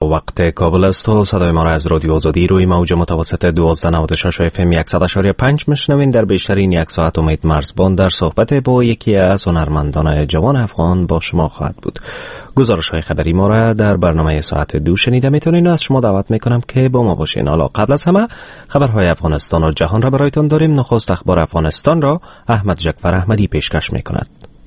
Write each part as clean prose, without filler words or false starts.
وقت کابل است و صدای ما را از رادیو آزادی روی موج متوسط 1296 FM 100.5 میشنوین. در بیشترین یک ساعت امید مرزبان در صحبت با یکی از هنرمندان جوان افغان با شما خواهد بود. گزارش‌های خبری ما را در برنامه ساعت 2 شنیده میتونین و از شما دعوت میکنم که با ما باشین. حالا قبل از همه خبرهای افغانستان و جهان را برایتان داریم. نخست اخبار افغانستان را احمد جعفر احمدی پیشکش میکند.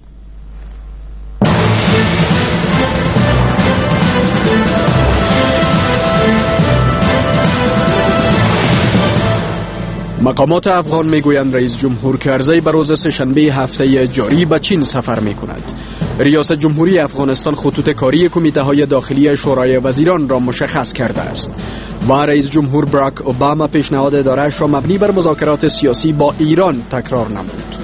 مقامات افغان میگویند رئیس جمهور کرزی به روز سه‌شنبه هفته جاری به چین سفر میکند. ریاست جمهوری افغانستان خطوط کاری کمیته های داخلی شورای وزیران را مشخص کرده است و رئیس جمهور باراک اوباما پیشنهاد اداره‌اش را مبنی بر مذاکرات سیاسی با ایران تکرار نمود.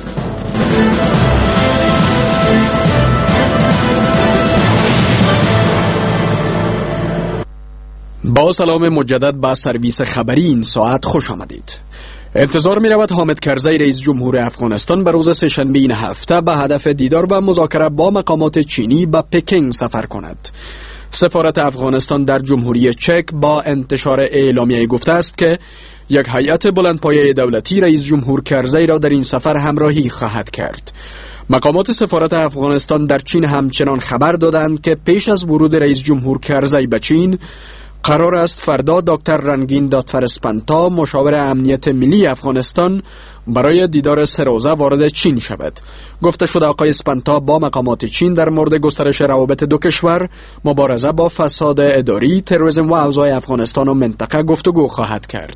با سلام مجدد به سرویس خبری این ساعت خوش آمدید. انتظار می رود حامد کرزی رئیس جمهور افغانستان به روز سه‌شنبه این هفته به هدف دیدار و مذاکره با مقامات چینی به پکینگ سفر کند. سفارت افغانستان در جمهوری چک با انتشار اعلامیه گفته است که یک هیئت بلندپایه دولتی رئیس جمهور کرزی را در این سفر همراهی خواهد کرد. مقامات سفارت افغانستان در چین همچنان خبر دادند که پیش از ورود رئیس جمهور کرزی به چین قرار است فردا دکتر رنگین دادفر اسپانتا مشاور امنیت ملی افغانستان برای دیدار سه روزه وارد چین شود. گفته شده آقای اسپانتا با مقامات چین در مورد گسترش روابط دو کشور، مبارزه با فساد اداری، تروریسم و اوضاع افغانستان و منطقه گفتگو خواهد کرد.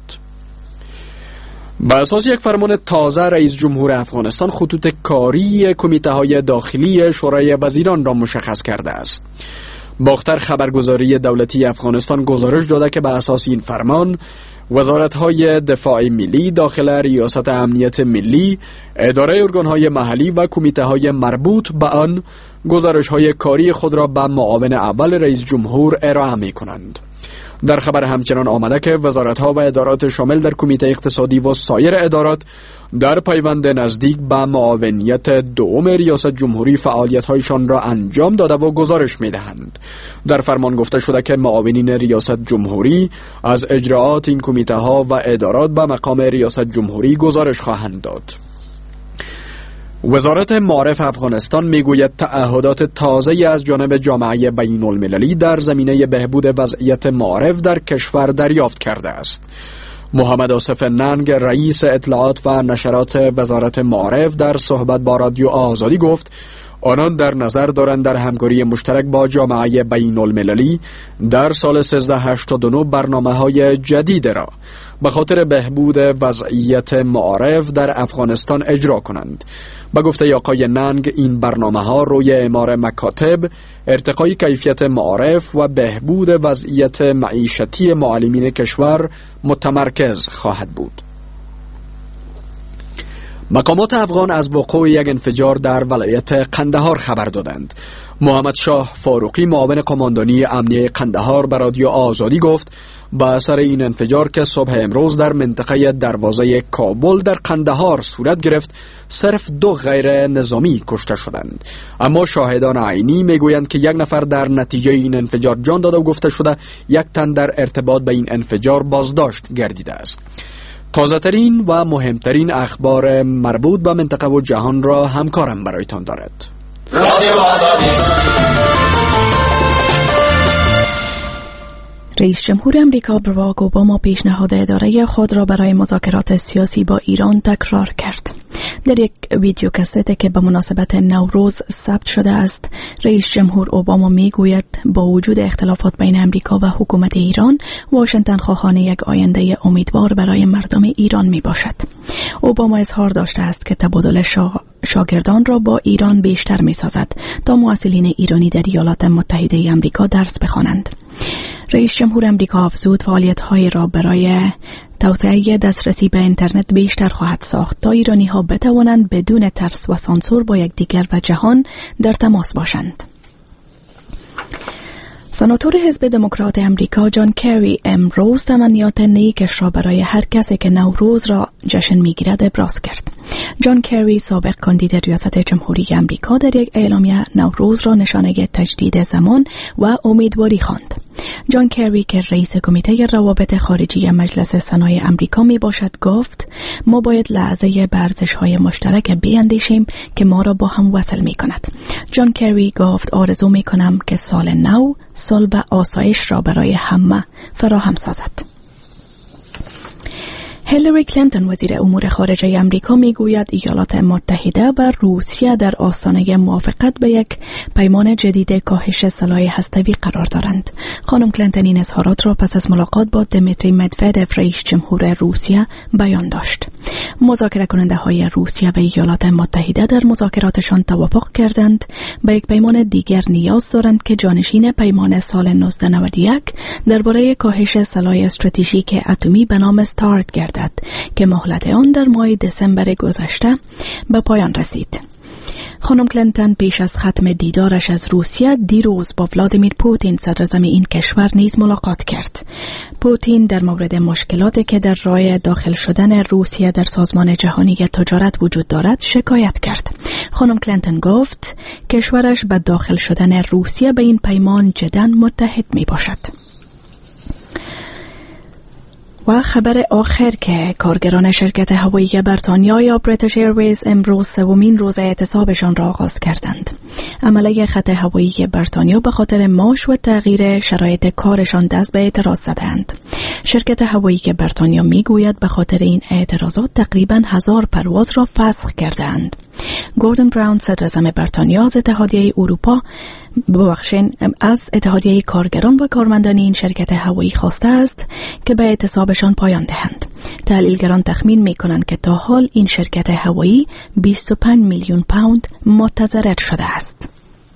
به اساس یک فرمان تازه رئیس جمهور افغانستان خطوط کاری کمیته های داخلی شورای وزیران را مشخص کرده است. باختر خبرگزاری دولتی افغانستان گزارش داده که به اساس این فرمان وزارت‌های دفاع ملی، داخل ریاست امنیت ملی، اداره ارگان‌های محلی و کمیته‌های مربوط به آن گزارش‌های کاری خود را به معاون اول رئیس جمهور ارائه می‌کنند. در خبر همچنان آمده که وزارت‌ها و ادارات شامل در کمیته اقتصادی و سایر ادارات در پیوند نزدیک به معاونیت دوم ریاست جمهوری فعالیت‌هایشان را انجام داده و گزارش می‌دهند. در فرمان گفته شده که معاونین ریاست جمهوری از اجراعات این کمیته‌ها و ادارات به مقام ریاست جمهوری گزارش خواهند داد. وزارت معارف افغانستان میگوید تعهدات تازه‌ای از جانب جامعه بین‌المللی در زمینه بهبود وضعیت معارف در کشور دریافت کرده است. محمد آصف ننگ رئیس اطلاعات و نشرات وزارت معارف در صحبت با رادیو آزادی گفت آنان در نظر دارند در همکاری مشترک با جامعه بین‌المللی در سال 1389 برنامه‌های جدید را به خاطر بهبود وضعیت معارف در افغانستان اجرا کنند. به گفته آقای ننگ این برنامه‌ها روی اعمار مکاتب، ارتقای کیفیت معارف و بهبود وضعیت معیشتی معلمین کشور متمرکز خواهد بود. مقامات افغان از وقوع یک انفجار در ولایت قندهار خبر دادند. محمد شاه فاروقی معاون قماندانی امنیه قندهار به رادیو آزادی گفت به اثر این انفجار که صبح امروز در منطقه دروازه کابل در قندهار صورت گرفت صرف 2 غیر نظامی کشته شدند، اما شاهدان عینی میگویند که 1 نفر در نتیجه این انفجار جان داده و گفته شده 1 تن در ارتباط به این انفجار بازداشت گردیده است. تازه‌ترین و مهمترین اخبار مربوط به منطقه و جهان را همکارم برایتان دارد. رئیس جمهور امریکا باراک اوباما پیشنهاد اداره خود را برای مذاکرات سیاسی با ایران تکرار کرد. در یک ویدیو کست که به مناسبت نوروز ثبت شده است، رئیس جمهور اوباما میگوید با وجود اختلافات بین امریکا و حکومت ایران، واشنگتن خواهان یک آینده امیدوار برای مردم ایران می باشد. اوباما اظهار داشته است که تبادل شاگردان را با ایران بیشتر می سازد تا محصلین ایرانی در ایالات متحده امریکا درس بخوانند. رئیس جمهور امریکا افزود فعالیت‌های را برای توسعه دسترسی به اینترنت بیشتر خواهد ساخت تا ایرانی‌ها بتوانند بدون ترس و سانسور با یکدیگر و جهان در تماس باشند. سناتور حزب دموکرات امریکا جان کری امروز تمنیات نیکش را برای هر کسی که نوروز را جشن می‌گیرد ابراز کرد. جان کری سابق کاندید ریاست جمهوری امریکا در یک اعلامیه نوروز را نشانه تجدید زمان و امیدواری خواند. جان کری که رئیس کمیته روابط خارجی مجلس سنای امریکا می باشد گفت ما باید لحظه ارزش‌های مشترک بیاندیشیم که ما را با هم وصل می کند. جان کری گفت آرزو می کنم که سال نو صلح و آسایش را برای همه فراهم سازد. هیلاری کلینتون وزیر امور خارجه امریکا میگوید ایالات متحده و روسیه در آستانه موافقت به یک پیمان جدید کاهش سلاح هسته‌ای قرار دارند. خانم کلینتون این اظهارات را پس از ملاقات با دمیتری مدودف رئیس جمهور روسیه بیان داشت. مذاکره کننده های روسیه و ایالات متحده در مذاکراتشان توافق کردند به یک پیمان دیگر نیاز دارند که جانشین پیمان سال 1991 درباره کاهش سلاح استراتژیک اتمی به نام استارت گردد که مهلت آن در ماه دسامبر گذشته به پایان رسید. خانم کلینتون پیش از ختم دیدارش از روسیه دیروز با ولادیمیر پوتین صدر اعظم این کشور نیز ملاقات کرد. پوتین در مورد مشکلاتی که در راه داخل شدن روسیه در سازمان جهانی تجارت وجود دارد شکایت کرد. خانم کلینتون گفت کشورش به داخل شدن روسیه به این پیمان جداً متحد می باشد. و خبر آخر که کارگران شرکت هوایی بریتانیا یا بریتیش ایرویز امروز سومین روز اعتصابشان را آغاز کردند. عمله خط هوایی بریتانیا به خاطر معاش و تغییر شرایط کارشان دست به اعتراض زدند. شرکت هوایی بریتانیا میگوید به خاطر این اعتراضات تقریباً 1000 پرواز را فسخ کردند. گوردن براون صدر اعظم بریتانیا از اتحادیه اروپا از اتحادیه کارگران و کارمندان این شرکت هوایی خواسته است که به اعتصابشان پایان دهند. تحلیلگران تخمین می‌کنند که تا حال این شرکت هوایی 25 میلیون پوند متضرر شده است.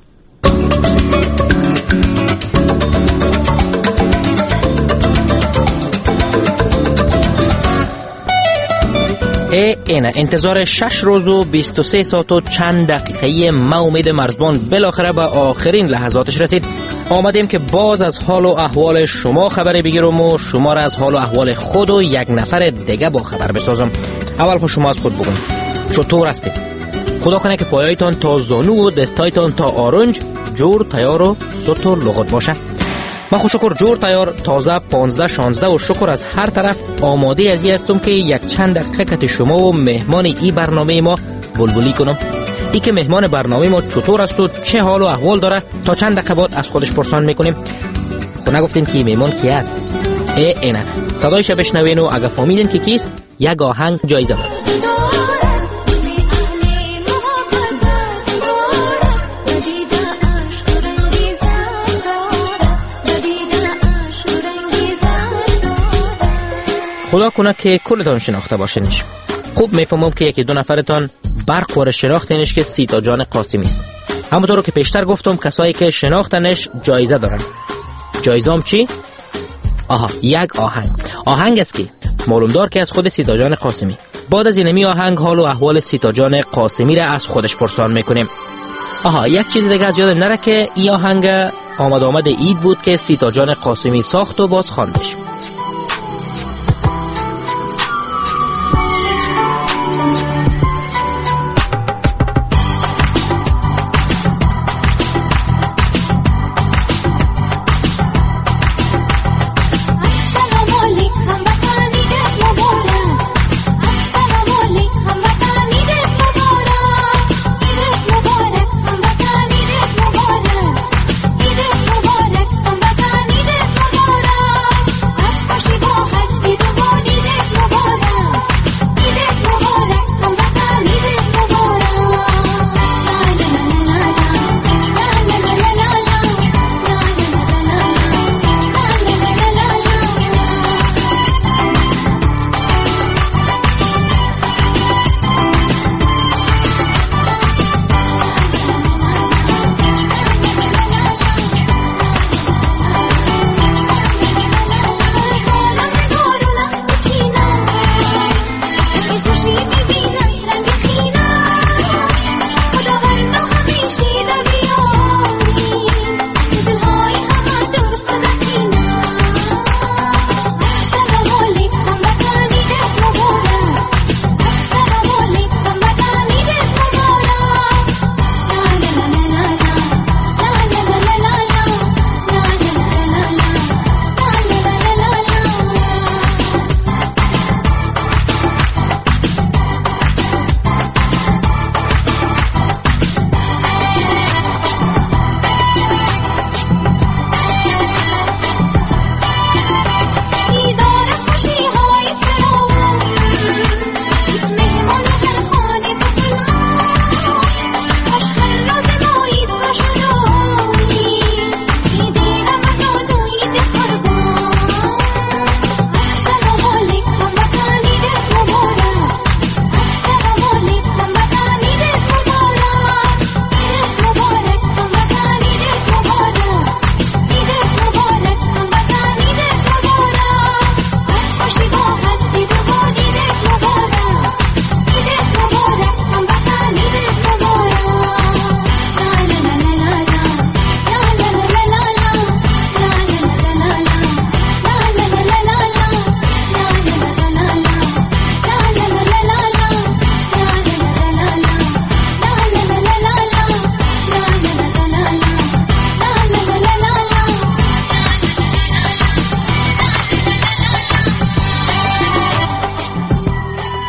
اینا انتظار 6 روز و 23 ساعت و چند دقیقه ما امید مرزبان بالاخره به آخرین لحظاتش رسید. آمدیم که باز از حال و احوال شما خبری بگیرم و شما را از حال و احوال خود و یک نفر دیگه با خبر بسازم. اول خود شما از خود بگوین چطور هستید؟ خدا کنه که پایایتان تا زانو و دستایتان تا آرنج جور تیار و سطور لغت باشه. من خوش شکر جور تیار تازه 15 16 و شکر از هر طرف آماده ازی هستم که یک چند دقیقه کت شما و مهمان ای برنامه ما بلبلی کنم. ای که مهمان برنامه ما چطور است و چه حال و احوال داره تا چند دقیقه بعد از خودش پرسان میکنیم. خب نگفتین که مهمان کی است؟ اینا صدایش بشنوین و اگه فهمیدین که کیست یک آهنگ جایزه داره. خدا کنه که کلتان شناخته باشینش. خوب میفهمم که یکی دو نفرتان برق وره شناختنش که سیتا جان قاسمی است. همونطور که پیشتر گفتم کسایی که شناختنش جایزه دارن. جایزام چی؟ یک آهنگ است که معلوم دار که از خود سیتا جان قاسمی. بعد از اینمی آهنگ حال و احوال سیتا جان قاسمی را از خودش پرسان میکنیم. یک چیز دیگه از یادم نره که این آهنگ آمد عید بود که سیتا جان قاسمی ساخت و باز خواندش.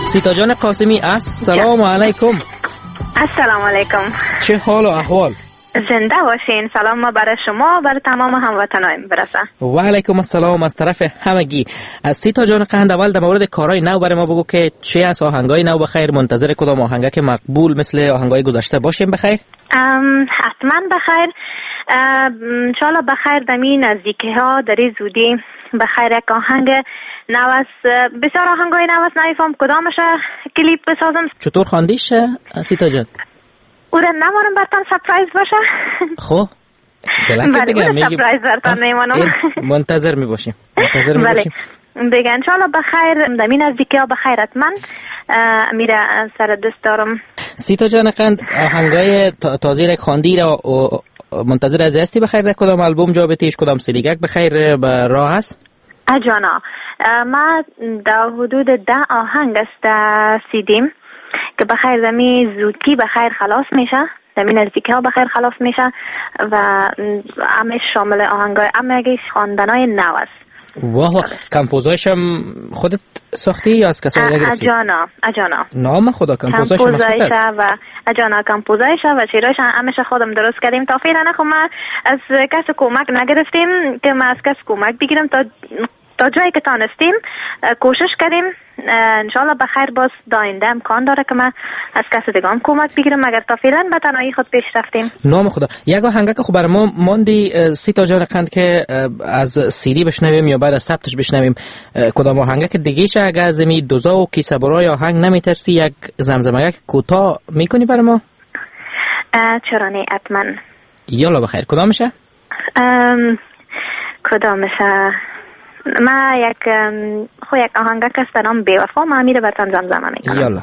سیتا جان قاسمی السلام علیکم. السلام علیکم. چه حال و احوال؟ زنده باشین. سلام ما برای شما و برای تمام هموطنان برسه. و علیکم السلام از طرف همگی. از سیتا جان قند اول در مورد کارهای نو برای ما بگو که چه از آهنگای نو بخیر، منتظر کدام آهنگه که مقبول مثل آهنگای گذشته باشیم بخیر؟ حتما بخیر. انشالله بخیر دمی نزدیکی ها داری زودی بخیر یک آهنگ نو است. بسیار آهنگای نو است، نمیفهم کدامش کلیپ بسازم. چطور خواندیش سیتا جان؟ او را نمارم برتان سپرایز باشه. خب بله او را سپرایز برتان نیمانم. منتظر می باشیم. بله دیگه انشالله بخیر دمی نزدیکی ها بخیر. حتما میره سر دست دارم. سیتا جان قند آهنگای تازه را خواندی را منتظر از هستی بخیر در کدام البوم جا بتیش، کدام سیدیگک بخیر به راه است؟ اجانا ما در حدود 10 آهنگ است سیدیم که بخیر دمی زودی بخیر خلاص میشه، دمی نزدیکی ها بخیر خلاص میشه و همه شامل آهنگای همگیش خواندنای نو است. واه، کمپوزایش هم خودت ساختی یا از کسایی دیگه گرفتی؟ اجانا نام خدا کمپوزایش هم و اجانا کمپوزایش و شعرهایش همیشه خودم درست کردیم. تا فعلا خب ما از کس کمک نگرفتیم که ما از کس کمک بگیرم. تا جایی که تانستیم کوشش کردیم. انشالله بخیر باز داینده امکان داره که ما از کس دیگه هم کمک بگیرم، مگر تا فعلا به تنهایی خود پیش رفتیم. نام خدا. یک آهنگه که خب برای ما ماندی سیتا جان قند که از سیدی بشنویم یا بعد از ثبتش بشنویم، کدام آهنگه که دیگه شه اگه از می دوزا و کیسه برای آهنگ نمیترسی یک زمزمه کوتاه میکنی برای ما؟ چرا نه حتما. یالا بخیر. کدامشه؟ کدامشه؟ ما یک آهنگه که است به نام بیوفا، ما میره برتان زمزمه میکنم. یالا.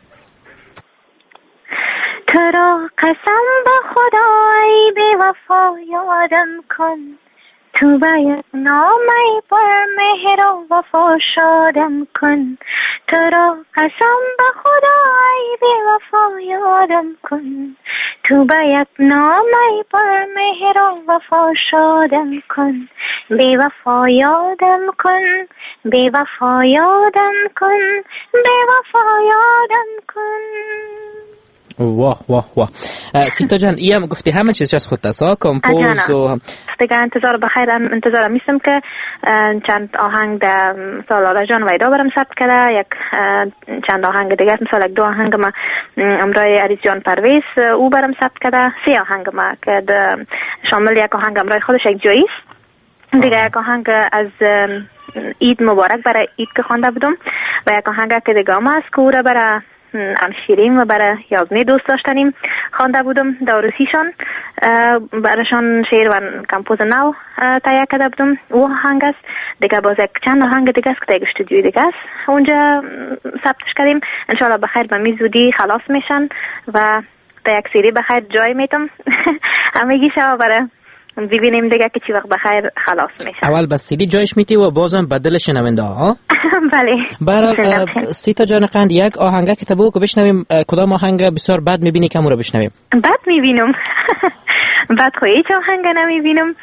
تو را قسم به خدا ای بیوفا یادم کن، تو باید نامه پر مهر و وفا شادم کن. تو را قسم به خدا ای بیوفا یادم کن، تو باید نامه پر مهر و وفا شادم کن. بیوفا یادم کن، بیوفا یادم کن، بیوفا یادم کن. واه واه واه. سیتا جان ایم گفتی همه چیزش از خودت است، کمپوز و دیگه انتظار بخیر انتظار میستم که چند آهنگ در سالار جان ویدا برم ثبت کرده، یک چند آهنگ دیگه مثلا 2 آهنگ ما امرای عریض جان پرویز او برم ثبت کرده، 3 آهنگ ما که شامل یک آهنگ امرای خودش یک جایی دیگه، یک آهنگ از عید مبارک برای عید که خوانده بودم و یک آهنگ که دیگه ما از کوره برای شیرین و برای یازمی دوست داشتنیم خوانده بودم دوروسیشان، برایشان شعر و کمپوز نو تهیه کرده بودم. او آهنگ است دیگه. باز یک چند آهنگ دیگه است که دیگه استودیوی دیگه است اونجا ثبتش کردیم. انشالله بخیر به می زودی خلاص میشن و تا یک سری بخیر جای میتم همگی شما برای ببینیم دیگه که چی وقت بخیر خلاص میشه. اول بس سیدی جایش میتی و بازم بدل شنونده ها. بله. برای سیتا جان قند یک آهنگه که تبو که بشنویم، کدام آهنگ بسیار بد میبینی که رو بشنویم؟ بد میبینم. بد خو هیچ آهنگ نمیبینم.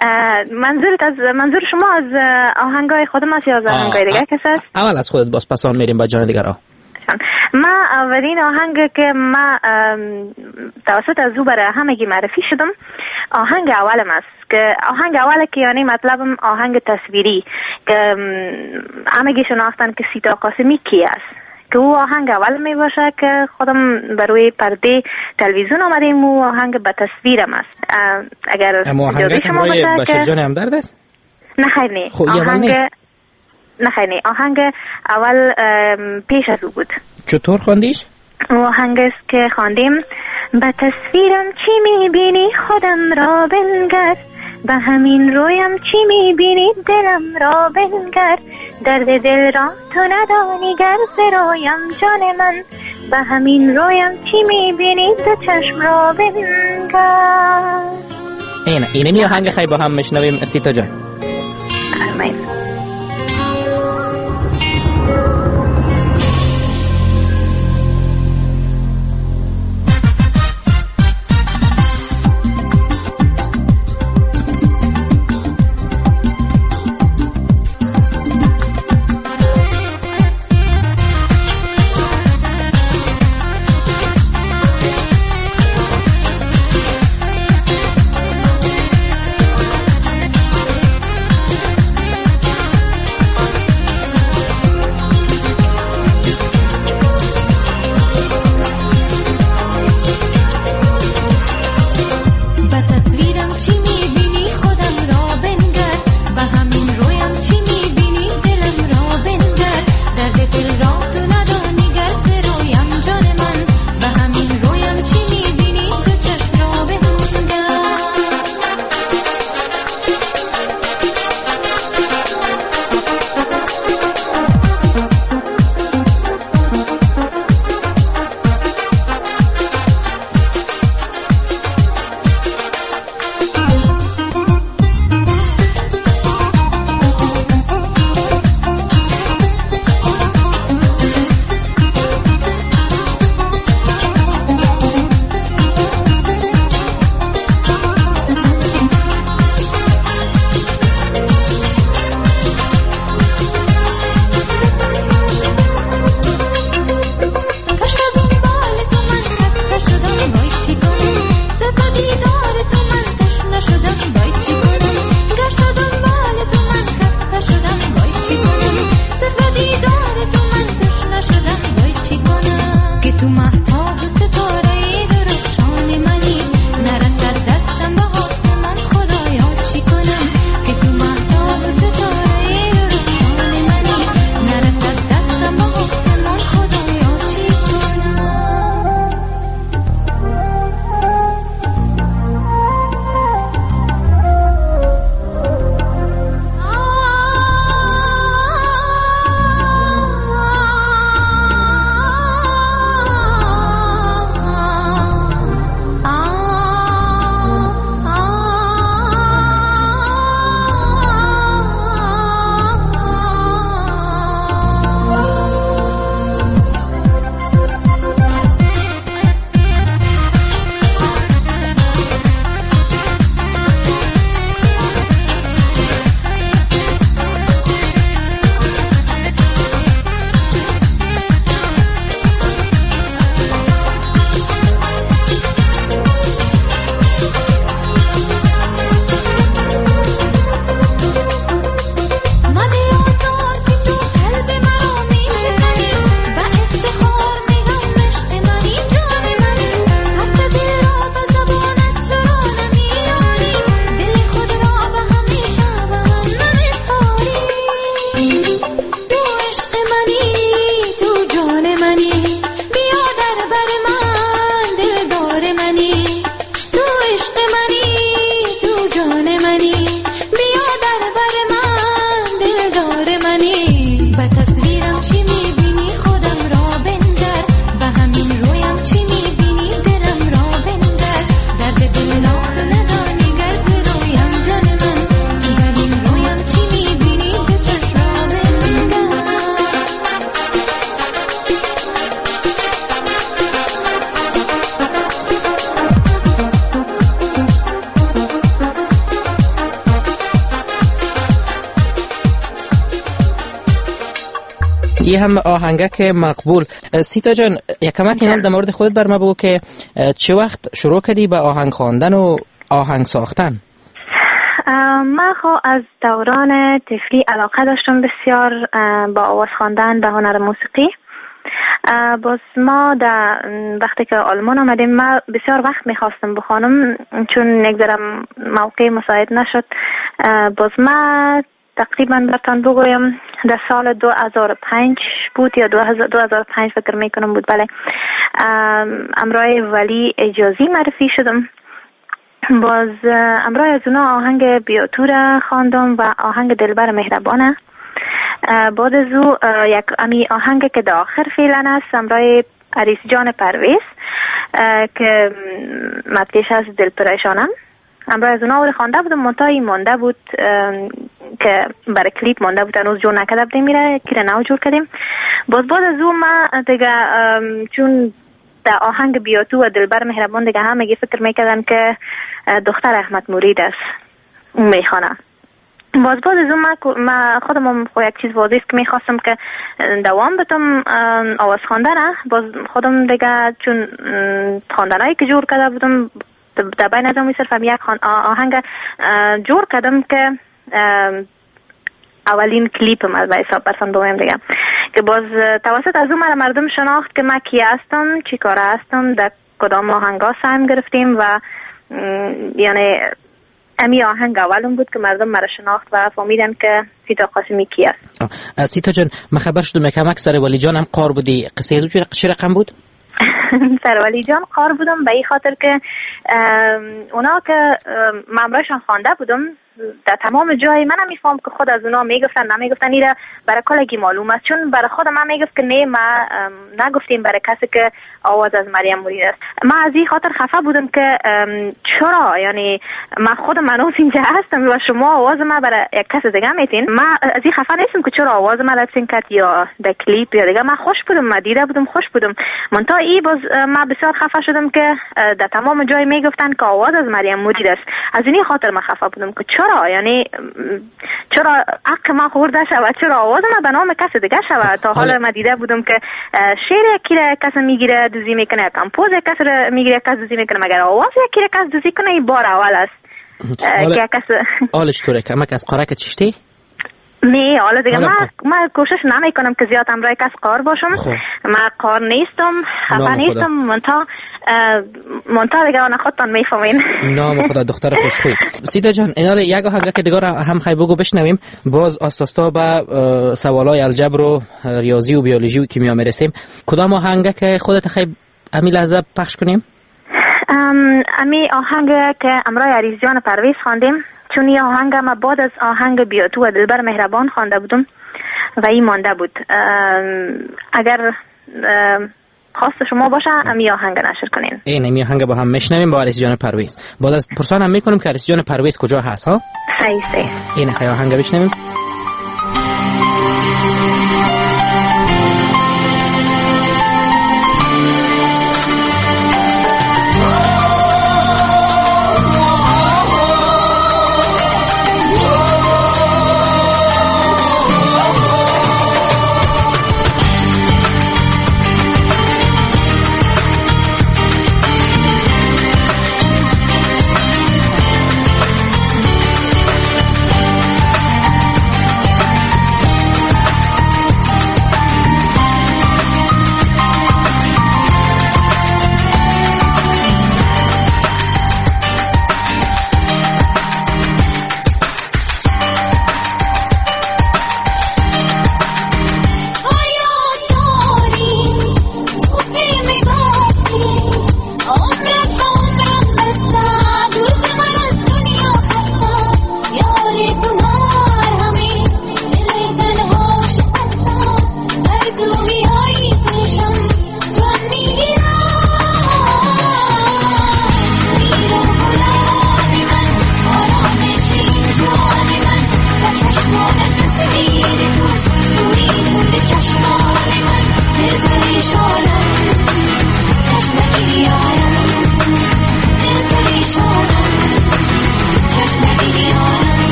منظور شما از آهنگای خودم است یا از آهنگای دیگه کس است؟ اول از خودت باز پسان میریم با جان دیگر ها. ما اولین آهنگ که ما توسط از او برای همگی معرفی شدم آهنگ اولم است که آهنگ اول که یعنی مطلبم آهنگ تصویری که همگی شناختن که سیتا قاسمی کی است، که او آهنگ اول می باشه که خودم بروی پرده تلویزیون آمدیم. او آهنگ به تصویرم است. اگر آهنگ که برای بشر جان همدرد است؟ نه خیر نه. آهنگ اول پیش از او بود. چطور خواندیش؟ آهنگ است که خواندیم به تصویرم چی میبینی خودم را بنگر، به همین رویم چی میبینی دلم را بنگر، درد دل را تو ندانی گر برایم جان من، به همین رویم چی میبینی دو چشم را بنگر. اینه می آهنگ خیلی با هم مشنویم سیتا جان. آمین. این هم آهنگک مقبول. سیتا جان یک کمک اینال در مورد خودت بر ما بگو که چه وقت شروع کردی به آهنگ خواندن و آهنگ ساختن؟ من از دوران طفلی علاقه داشتم بسیار با آواز خواندن به هنر موسیقی. باز ما در وقتی که آلمان آمدیم من بسیار وقت میخواستم بخوانم چون نگذارم موقع مساعد نشد. باز من تقریبا برتان بگویم در سال 2005 بود یا 2005 فکر میکنم بود. بله امرای ولی اجازی معرفی شدم. باز امرای از اونا آهنگ بیاتور خواندم و آهنگ دلبر مهربانه. بعد از او یک امی آهنگ که در آخر فعلا است امرای عریس جان پرویز که مدکش از دل پریشانم. امرای از اونا خوانده بودم منتهی مانده بود که برای کلیپ مانده بود هنوز جور نکرده بودیم میره که نو جور کردیم. باز از او من دیگه چون در آهنگ بیاتو و دلبر مهربان دیگه همه فکر میکردن که دختر احمد مرید است اون میخوانه. باز از اون من خودم یک چیز واضح است که میخواستم که دوام بدم آواز خواندن. باز خودم دیگه چون خواندنایی که جور کرده بودم در بین ازم صرف یک آهنگ جور کردم که اولین کلیپم از به حساب برسان بگویم دیگه که باز توسط از اون مردم شناخت که من کی هستم چی کاره هستم در کدام آهنگا سهم گرفتیم و یعنی امی آهنگ اولم بود که مردم مرا شناخت و فهمیدن که سیتا قاسمی کی است. سیتا جان من خبر شدم یکم سر ولی جان هم قار بودی، قصه از چه رقم بود؟ سر ولی جان قار بودم به این خاطر که اونا که ممرایشان خوانده بودم در تمام جای من هم میفهم که خود از اونا میگفتن نمیگفتن ایره برای کلگی معلوم است چون برای خود من میگفت که نه ما نگفتیم برای کسی که آواز از مریم مرید است. من از این خاطر خفه بودم که چرا یعنی من خود منوس اینجا هستم و شما آواز من برای یک کس دیگه میتین. من از این خفه نیستم که چرا آواز من لپسین کت یا در کلیپ یا دیگه. من خوش بودم، من دیده بودم خوش بودم. منتها ای باز من بسیار خفه شدم که در تمام جای میگفتن که آواز از مریم مرید است. از این خاطر من خفه بودم که چرا یعنی چرا حق من خورده شود، چرا آواز من به نام کس دیگه شود. تا حالا من دیده بودم که شعر یکی را کس میگیره دوزی میکنه، کمپوز کس را میگیره کس دوزی میکنه، مگر آواز یکی را کس دوزی کنه این بار اول است که کس حالش طوره که از قارک چشتی؟ نه حالا دیگه من کوشش نمی کنم که زیاد همراه کس قار باشم. من قار نیستم، خفه نیستم، منتها دیگه آن خودتان میفهمین. نام خدا دختر خوشخوی. سیتا جان اینال یک آهنگ که دیگه هم خیلی بگو بشنویم باز آستاستا به سوالای الجبر و ریاضی و بیولوژی و کیمیا میرسیم. کدام آهنگ که خودت خیلی امی لحظه پخش کنیم؟ امی آهنگ که امرای عریس جان پرویز خواندیم چون این آهنگ ما بعد از آهنگ بیاتو و دلبر مهربان خوانده بودم و این مانده بود. اگر خواست شما باشه امی آهنگ نشر کنین. این آهنگ با هم میشنویم با عریس جان پرویز. بعد از پرسان هم میکنم که عریس جان پرویز کجا هست ها؟ صحیح. این آهنگ بشنویم.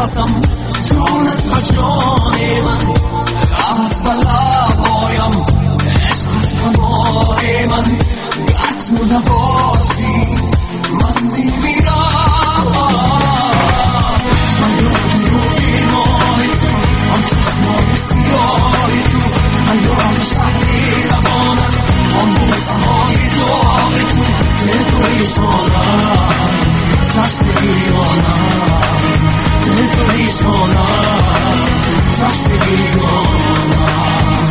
نفسم جانت و جان من لبت و لبایم عشقت و مال من گر تو نباشی من میمیرم من یاد روی ماه تو آن چشمان سیاه تو من یاد شهری لبانت آن بوسه های داغ تو دل پریشانم چشم ویرانم دل پریشانم چشم ویرانم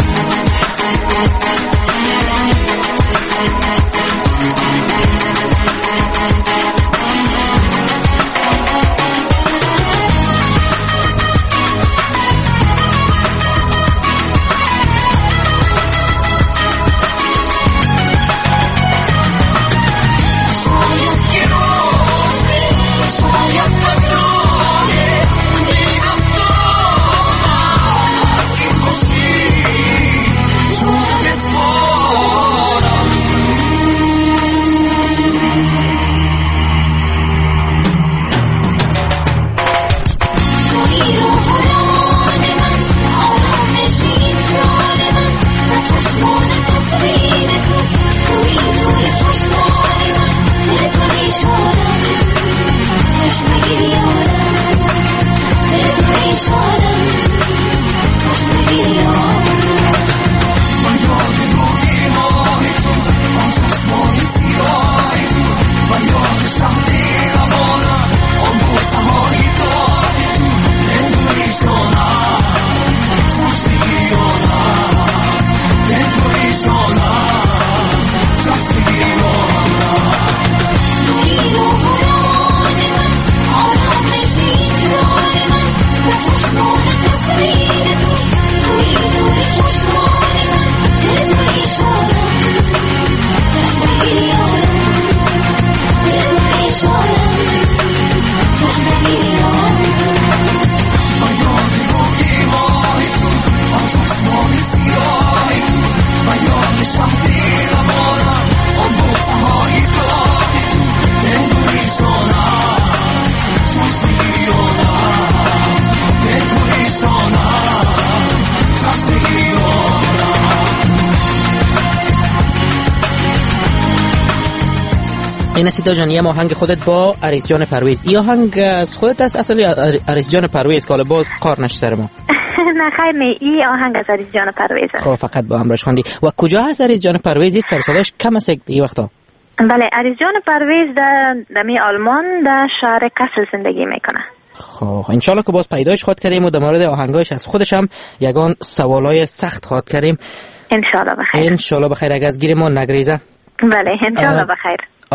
این سیتا جان یه آهنگ خودت با عریض جان پرویز. این آهنگ از خودت است اصلی عریض جان پرویز که حالا باز قارنش سر ما؟ نه خیر نه، این آهنگ از عریض جان پرویز است. خب فقط با همراش خواندی. و کجا هست عریض جان پرویز؟ این سر صداش کم است این وقتا؟ بله، عریض جان پرویز در آلمان در شهر کسل زندگی میکنه. خب انشالله که باز پیداش خواهد کردیم و در مورد آهنگایش از خودش هم یگان سوالای سخت خواهد کردیم. انشالله بخیر. انشالله بخیر اگه از گیر ما نگریزه. بله انشالله بخیر.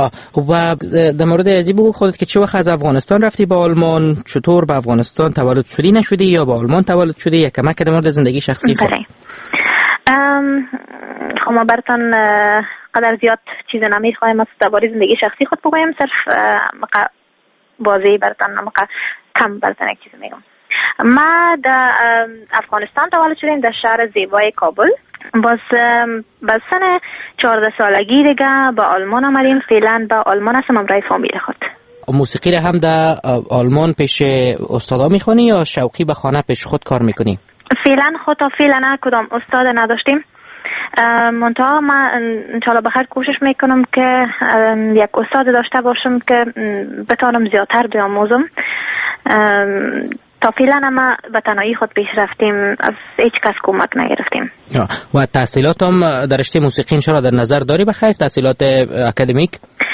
و در مورد ازی بگو خودت که چه وقت از افغانستان رفتی به آلمان، چطور به افغانستان تولد شدی نشدی یا به آلمان تولد شدی، یا کمک در مورد زندگی شخصی خود؟ بله. خب ما براتون قدر زیاد چیز نمیخوایم از درباره زندگی شخصی خود بگویم، صرف بازی براتون کم براتون یک چیز میگم. ما در افغانستان تولد شدیم در شهر زیبای کابل. باز سن 14 سالگی دیگه به آلمان آمدیم. فعلا به آلمان هستم همراه فامیل خود. موسیقی را هم در آلمان پیش استادا میخونی یا شوقی به خانه پیش خود کار میکنی؟ فعلا کدام استاد نداشتیم. منتها من انشالله بخیر کوشش میکنم که یک استاد داشته باشم که بتانم زیادتر بیاموزم. تا فعلا ما به تنهایی خود پیش رفتیم، از هیچ کس کمک نگرفتیم. و تحصیلات هم در رشته موسیقی انشالله در نظر داری بخیر؟ تحصیلات اکادمیک؟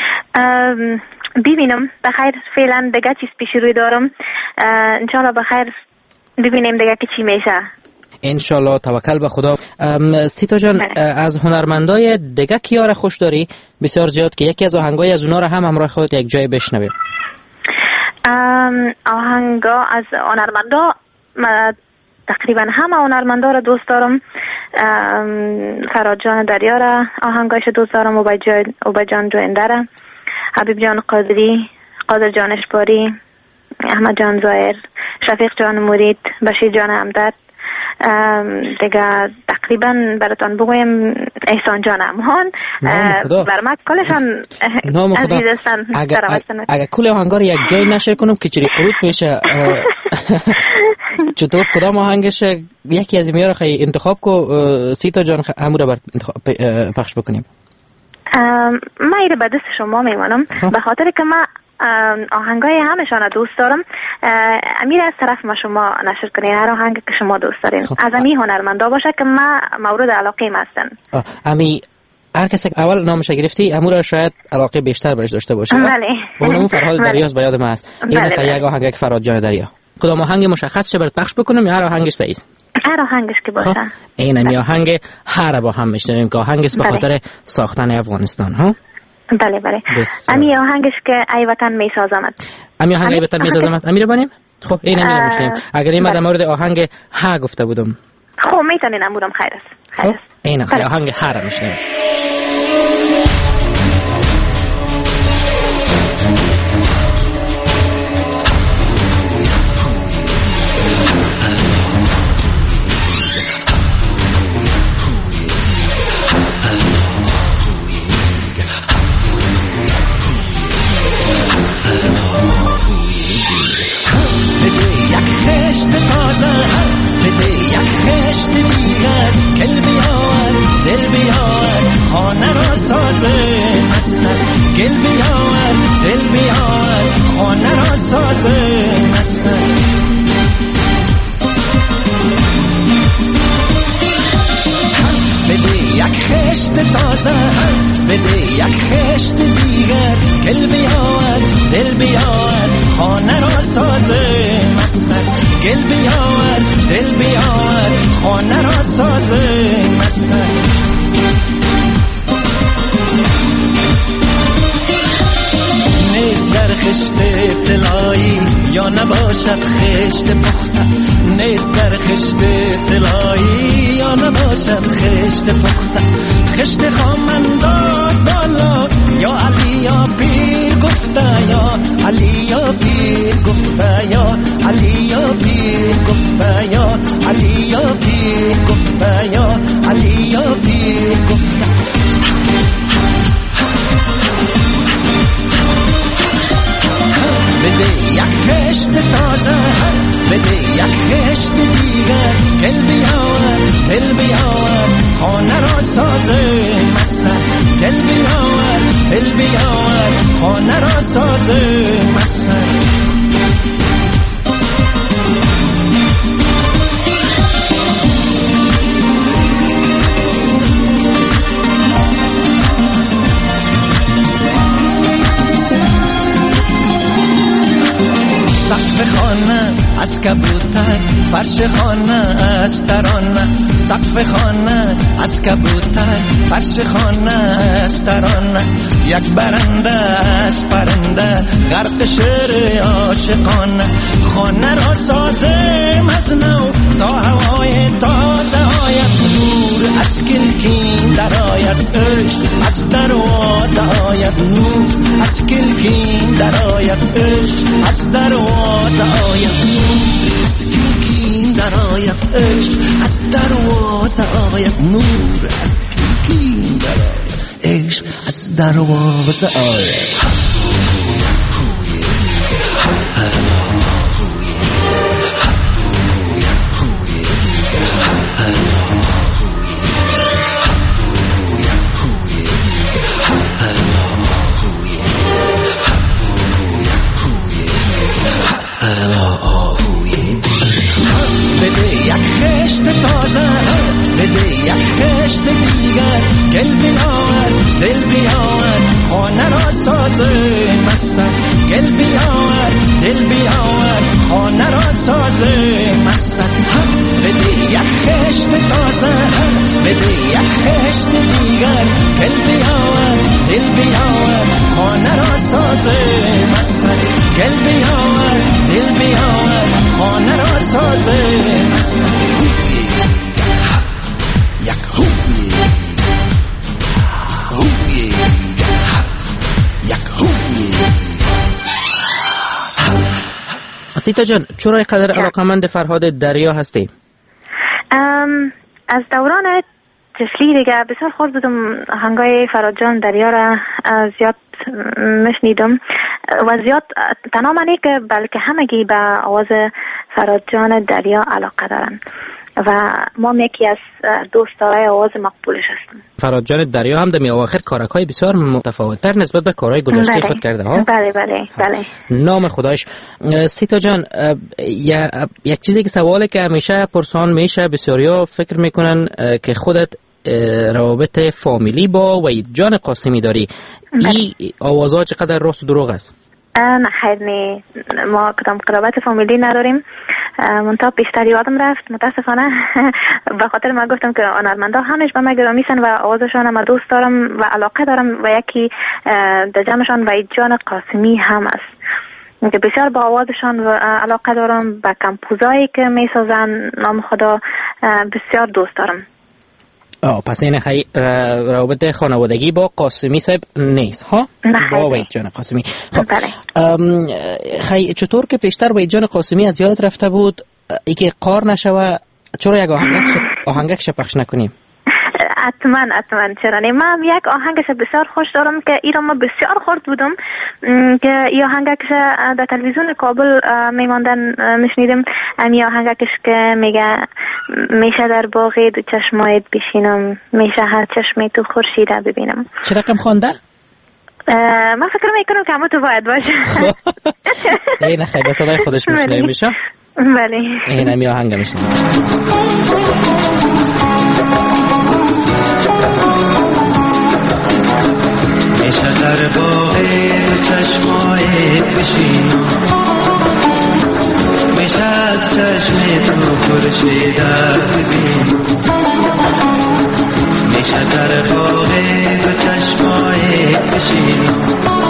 ببینم بخیر. فعلا دیگه چیز پیش روی دارم. انشالله بخیر ببینیم دیگه که چی میشه. انشالله، توکل به خدا. سیتا جان از هنرمندای دیگه کیا را خوش داری؟ بسیار زیاد که یکی از آهنگای از اونا را هم همراه خودت یک جای بشنویم. آهنگا از هنرمندا تقریبا همه هنرمندا را دوست دارم. فراد جان دریا را آهنگایش دوست دارم، عبید جان جوینده را، حبیب جان قادری، قادر جان اشباری، احمد جان زاهر، شفیق جان مرید، بشیر جان همدرد. دیگه تقریبا براتون بگویم احسان جان امان. برمک کلشان عزیز هستن. اگه کل آهنگا رو یک جای نشر کنم که چری قروت میشه چطور کدام آهنگش یکی از میاره خیلی انتخاب کو سیتا جان همون رو پخش بکنیم؟ من ایره به دست شما میمانم به خاطر که من آهنگای همشان دوست دارم. امیر از طرف ما شما نشر کنین هر آهنگ که شما دوست دارین از امی هنرمندا باشه که من مورد علاقه هستن. امی هر کسی اول نامش گرفتی امو را شاید علاقه بیشتر بهش داشته باشه. بله. اونم فرهاد دریاست به یاد من است. این یک آهنگ یک فرهاد جان دریا. کدام آهنگ مشخص شه برات پخش بکنم یا هر آهنگش صحیح است؟ هر آهنگش که باشه. این می آهنگ هر با هم میشنویم که آهنگ است به خاطر ساختن افغانستان ها. بله بله. امی آهنگش که ای وطن میسازمت. امی آهنگ ای وطن میسازمت. امیر بانیم؟ خب این امی میشنویم. اگر این در مورد آهنگ ها گفته بودم. خب میتونین امورم خیر است. خیر است. این آهنگ هر میشنویم. خشت تازه بده یک خشت دیگر گل بیار دل بیار خانه را سازه مثل گل بیار دل بیار خانه را سازه مثل بده یک خشت تازه بده یک خشت دیگر گل بیار دل بیار خانه را سازه مثل گل بیار دل بیار خانه را سازه مثل نیست در خشت طلایی یا نباشد خشت پخته نیست در خشت طلایی یا نباشد خشت پخته خشت خام انداز بالا یا علی یا پیر گفته یا علی یا پیر گفته یا علی یا پیر گفته یا علی یا پیر گفته یا علی یا پیر گفته بده یک خشت تازه بده یک خشت دیگر گل بیار دل بیار خانه را سازه مثل گل بیار دل بیار خانه را سازه مثل سقف خانه از کبوتر فرش خانه از ترانه سقف خانه از کبوتر فرش خانه از ترانه یک برنده از پرنده غرق شعر عاشقانه خانه را سازم از نو تا هوای تازه آید نور از کلکین در آید عشق از دروازه آید نور از کلکین در آید عشق از دروازه آید نور از کلکین در آید عشق از دروازه آید نور از کلکین در آید عشق از دروازه آید بده یک خشت تازه بده یک خشت دیگر گل بیار دل بیار خانه را سازه مثل گل بیار دل بیار خانه را سازه مثل بده یک خشت تازه بده یک خشت دیگر گل بیار دل بیار خانه را سازه مثل گل بیار دل بیار خانه را سازه مثل یک هوی هوی یک هوی. سیتا جان چرا اینقدر علاقمند فرهاد دریا هستی؟ از دوران چشلی دیگه بسیار خورد بودم. آهنگای فراد جان دریا را زیاد میشنیدم و زیاد تنها منی که بلکه همگی به آواز فراد جان دریا علاقه دارن و ما یکی از دوستای آواز مقبولش هستم. فراد جان دریا هم در اواخر کارکای بسیار متفاوت‌تر نسبت به کارهای گذشته خود کرده ها. بله بله بله. نام خدایش. سیتا جان، یک چیزی که سوالی که همیشه پرسان میشه، بسیاریا فکر میکنن که خودت روابط فامیلی با وحید جان قاسمی داری. این آوازها چقدر راست و دروغ است؟ نه خیر نه، ما کدام قرابت فامیلی نداریم. منتها بیشتر یادم رفت متاسفانه به خاطر ما گفتم که هنرمندا همش به من گرامیشن و آوازشان هم دوست دارم و علاقه دارم و یکی در جمعشان وحید جان قاسمی هم است که بسیار با آوازشان و علاقه دارم. با کمپوزایی که میسازن نام خدا بسیار دوست دارم. پس این خیلی روابط خانوادگی با قاسمی صاحب نیست ها؟ با وحید جان قاسمی. خب خیلی چطور که پیشتر وحید جان قاسمی از یاد رفته بود ای که قار نشوه، چرا یک آهنگش پخش نکنیم؟ حتما چرا نه. من یک آهنگش بسیار خوش دارم که ایرا ما بسیار خورد بودم که این آهنگش در تلویزیون کابل میماندن میشنیدم. این آهنگش که میگه میشه در باغ دو چشمایت بشینم، میشه هر چشمی تو خورشیده ببینم. چه رقم خوانده؟ من فکر میکنم که همه تو باید باشه. این خیلی به صدای خودش میشنیم میشه؟ بله این همی آهنگ میشنیم. میشه در باغ چشمایت بشینم، میشه از چشم تو خورشیده ببینم، میشه در باغ چشمایت بشینم،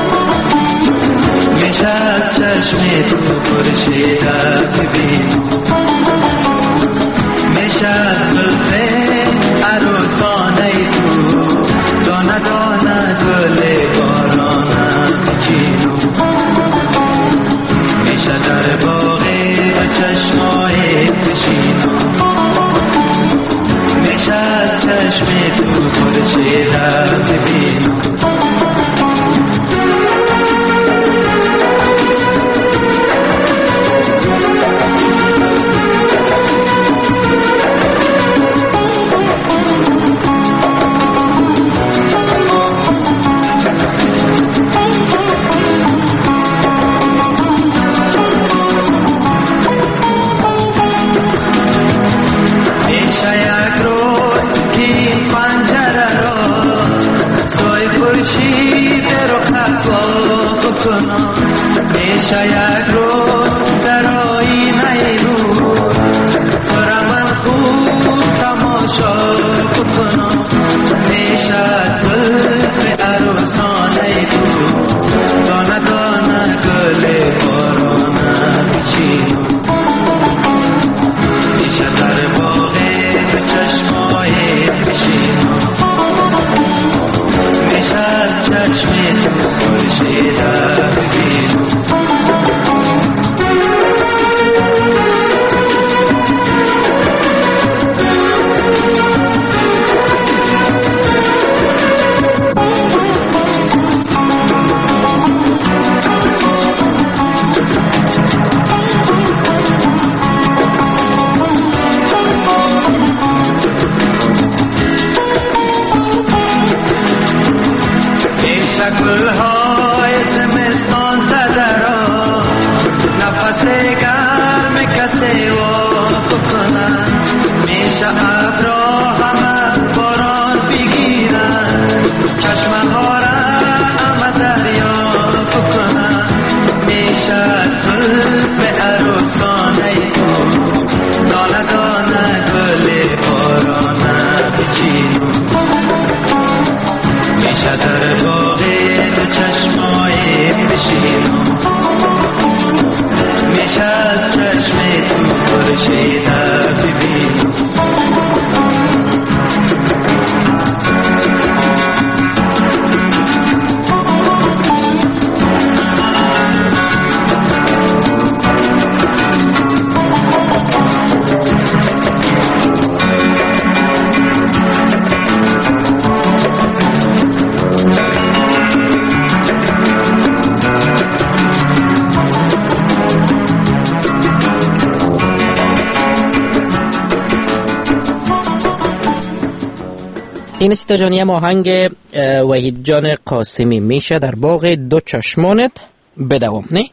میشه از چشم تو خورشیده ببینم، میشه از زلف عروسانه تو دانه دانه گل بارانه بچینم، میشه در باغ چشمایت بشینم، میشه از چشم تو خورشیده ببینم. میشه یک روز در آینه نور برا من خوب تماشا بکنم، میشه زلف عروسانه تو دانه دانه گل بارانه بچینم، میشه در باغ چشمایت بشینم، میشه از چشم تو خورشیده ببینم. گل‌های زمستان زده را نفس گرم کسی و بکنن، میشه ابرا همه باران بگیرن، چشمه ها را همه دریا بکنن، میشه زلف عروسانه تو دانه دانه گل بارانه بچینم، میشه در باغ چشمایت بشینم، میشه از چشم تو خورشیده ببینم. این سیتا جان یه آهنگ وحید جان قاسمی میشه در باغ دو چشمانت بدوام، نه؟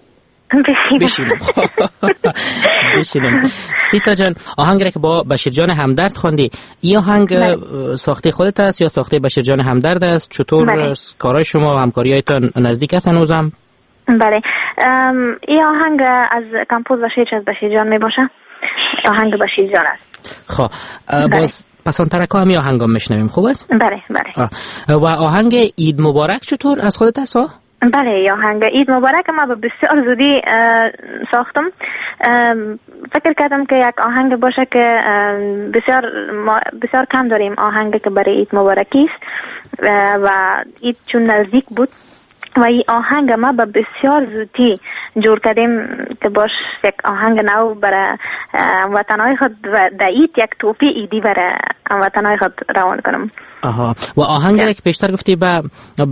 بشینم. سیتا جان آهنگ را که با بشیر جان همدرد خواندی، این آهنگ ساخته خودت است یا ساخته بشیر جان همدرد است؟ چطور کارهای شما و همکاریایتان نزدیک است هنوزم؟ بله، این آهنگ از کمپوز و شعر از بشیر جان می باشه. آهنگ بشیر جان است. خب باز پس آن ترکا هم آهنگ هم میشنویم، خوب است؟ بله بله. و آهنگ عید مبارک چطور از خودت است؟ بله، آهنگ عید مبارک ما بسیار زودی ساختم. فکر کردم که یک آهنگ باشه که بسیار کم داریم آهنگ که برای عید مبارکی است و عید چون نزدیک بود و این آهنگ ما به بسیار زودی جور کردیم که باش یک آهنگ نو برای وطنهای خود و در عید یک توپی ایدی برای وطنهای خود روان کنم. آها. و آهنگ را که پیشتر گفتی به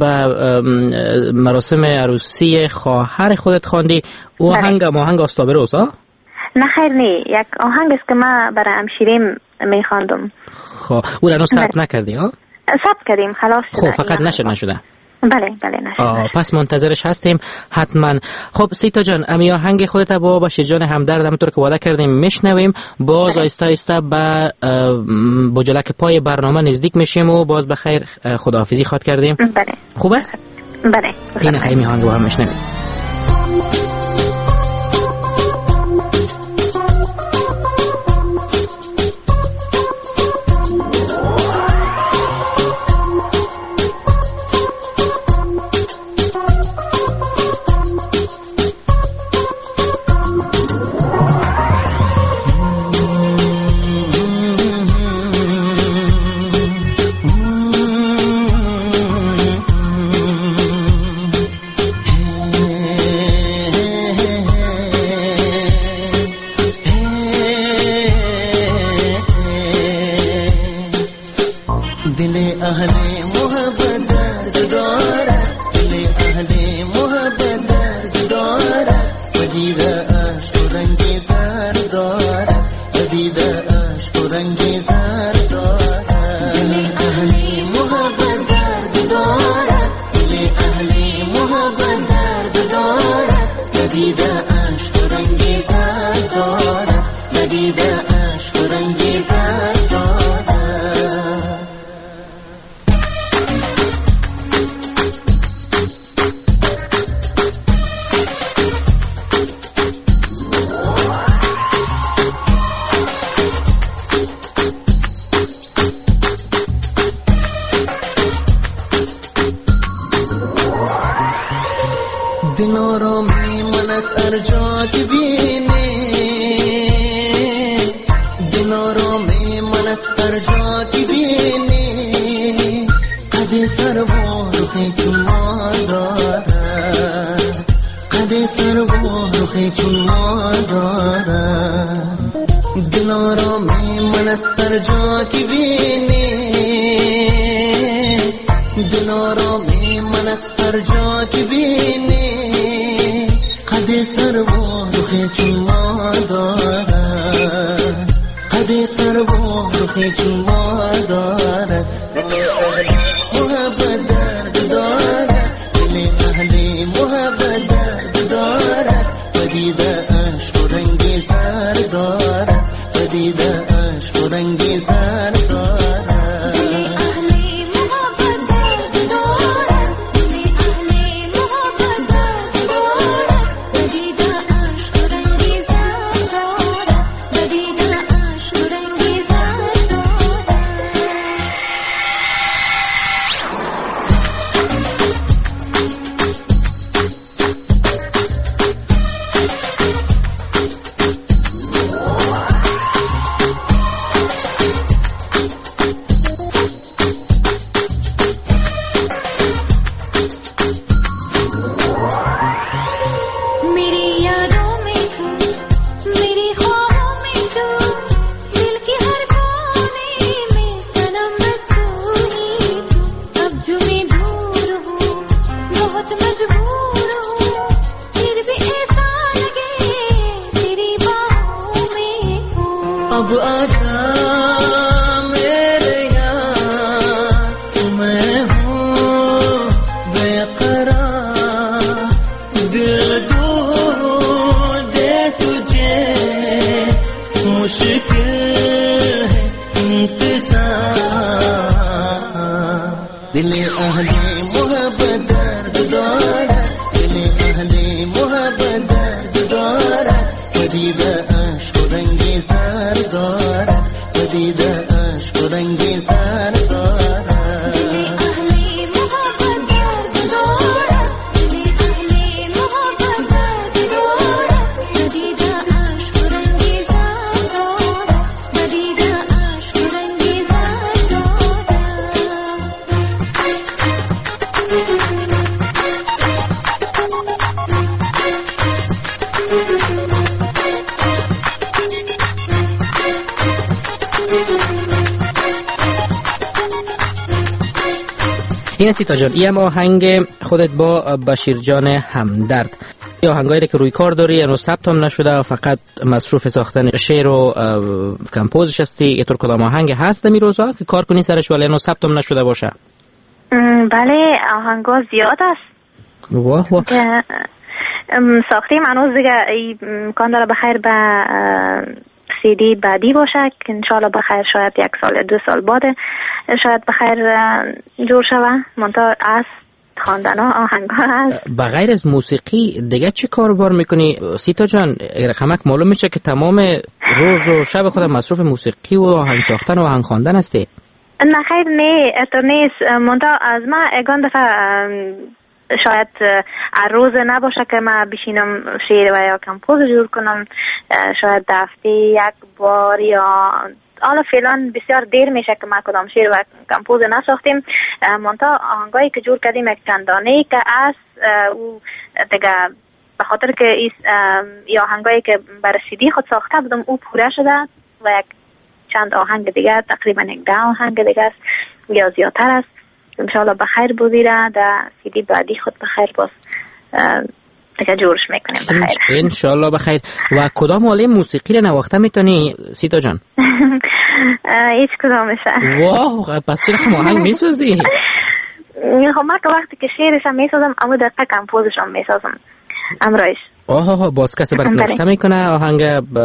مراسم عروسی خواهر خودت خواندی، او آهنگ آستابروس ها؟ نه خیر، نه، یک آهنگ است که ما برای همشیریم می خواندم. خب او را ثبت نکردی ها؟ ثبت کردیم، خلاص. خب فقط نشده. بله نشد. پس منتظرش هستیم حتما. خب سیتا جان، امی آهنگ خودت با بشیر جان همدرد همونطور که وعده کردیم میشنویم. باز آیسته آیسته به بجلک پای برنامه نزدیک میشیم و باز بخیر خداحافظی خواد کردیم. بله. خوب است؟ بله. این امی آهنگ با هم میشنویم. अब आजा मेरे यार मुश्किल है इंतज़ार दिल अहले मोहब्बत दर्द दौरा दिल अहले मोहब्बत दर्द दौरा पदीद अश्क रंगे जार दौरा पदीद अश्क रंगे जार दौरा این سیتا جان، این آهنگ خودت با بشیر جان همدرد، یا آهنگایی که روی کار داری یعنی ثبت هم نشده فقط مصروف ساختن شعر و کمپوزش هستی، یه طور کدام آهنگ هست دمی روزا که کار کنی سرش ولی یعنی ثبت هم نشده باشه؟ بله آهنگا زیاد است. واه ساختیم هنوز دیگه امکان داره بخیر به CD بعدی باشه که انشالله بخیر شاید 1 سال 2 سال بعد شاید بخیر جور شوه. منتها از خواندن ها آهنگ ها هست. بغیر از موسیقی دیگه چه کار میکنی سیتا جان؟ همک معلوم میشه که تمام روز و شب خودم مصروف موسیقی و آهنگ ساختن و آهنگ خواندن هستی؟ نه خیر نه اتر نیست. منتها از ما اگان دفعه شاید روز نباشه که ما بشینم شعر و یا کمپوز جور کنم، شاید هفته 1 بار یا حالا فعلا بسیار دیر میشه که ما کدام شعر و کمپوز نساختیم. منتها آهنگایی که جور کردیم یک چندانه که از او دیگه به خاطر که یا آهنگایی که برای CD خود ساخته بودم او پوره شده و یک چند آهنگ دیگه تقریبا 10 آهنگ دیگه است یا زیادتر است. انشالله بخیر بودیره در CD بعدی خود بخیر باز دیگه جورش میکنیم بخیر انشالله بخیر. و کدام آله موسیقی رو نواخته میتونی سیتا جان؟ هیچ کدامشه. واه پس چرا خم آهنگ میسازی؟ خب من که وقتی که شعرشم میسازم اما دقیقه کمپوزشم میسازم امرایش. باز کسی برات نوشته میکنه آهنگ؟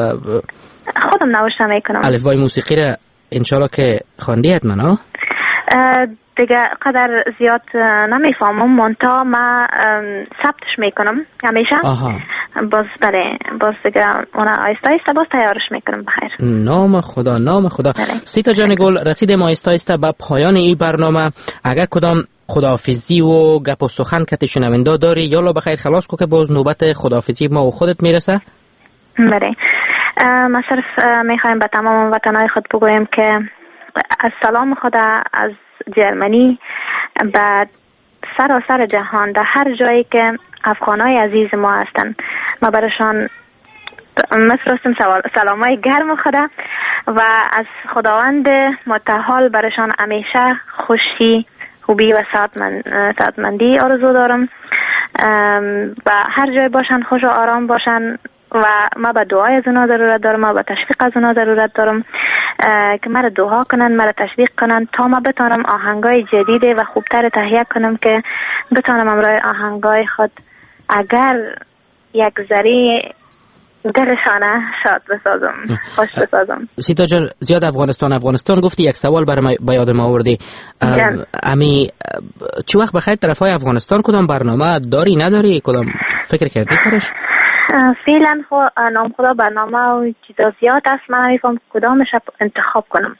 خودم نوشته میکنم. الفبای موسیقی رو انشالله که خواندی حتما؟ دیگه قدر زیاد نمیفهمم منتها ما ثبتش میکنم همیشه. باز بله باز دیگه اون آیسته آیسته باز تیارش میکنم بخیر. نام خدا نام خدا. سیتا جان گل رسیدیم آیسته آیسته به پایان این برنامه. اگر کدام خداحافظی و گپ و سخن که شنونده داری یالا بخیر خلاص کو که باز نوبت خداحافظی ما و خودت میرسه. بله ما صرف میخوایم به تمام وطنهای خود بگوییم که از سلام خدا از جرمنی به سراسر جهان در هر جایی که افغانای عزیز ما هستن ما برشان میفرستیم سلامای گرم خدا و از خداوند متعال برشان همیشه خوشی خوبی و سعادتمندی آرزو دارم و هر جای باشن خوش و آرام باشن و ما به دعای از اونا ضرورت دارم، ما به تشویق از اونا ضرورت دارم که مرا دعا کنن، مرا تشویق کنن تا ما بتانم آهنگای جدید و خوبتر تهیه کنم که بتانم امروی آهنگای خود اگر یک ذره دلشانه شاد بسازم، خوش بسازم. سیتا جان زیاد افغانستان گفتی، یک سوال برای به یاد ما آوردی. امی چه وقت بخیر طرفای افغانستان کدام برنامه داری نداری؟ کدام فکر کردی سرش؟ فعلا نام خدا برنامه و چیزا زیاد است، من نمیفهم کدامش انتخاب کنم.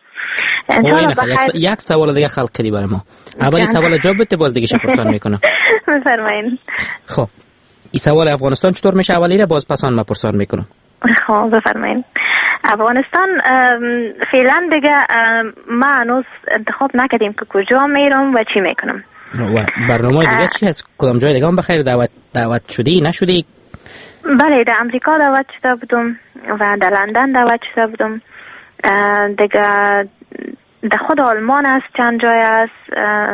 یک سوال دیگه خلق کردی برای ما. اولی سوال جواب بده باز دیگه شپرسان میکنم. بفرمایید. خب این سوال افغانستان چطور میشه اولی را باز پسان من پرسان میکنم. خب بفرمایید. افغانستان فعلا دیگه ما هنوز انتخاب نکردیم که کجا میرم و چی میکنم. و برنامه دیگه چی هست؟ کدام جای دیگه هم بخیر دعوت شدی نشدی؟ بله در امریکا دعوت شده بودم و در لندن دعوت شده بودم. دیگه در خود آلمان است، چند جای است،